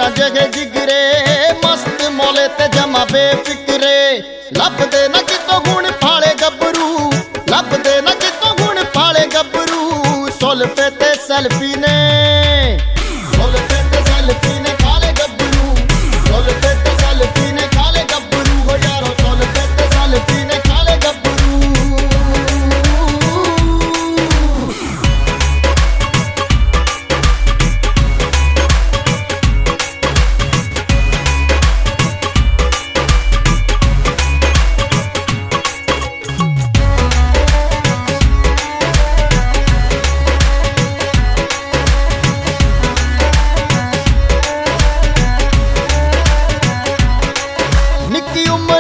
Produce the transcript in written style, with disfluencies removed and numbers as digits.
जगे जिगरे मस्त मोले ते जमा बेफिक्रे लभदे ना कितों गुण फाले गबरू लभदे ना कितों गुण फाले गबरू सोल्फे ते सेल्फी ने सोल्फे ते सेल्फी ने काले गबरू सोल्फे ते सेल्फी ने काले गबरू हो यारो सोल्फे ते सेल्फी ने काले गबरू। निक्की उम्र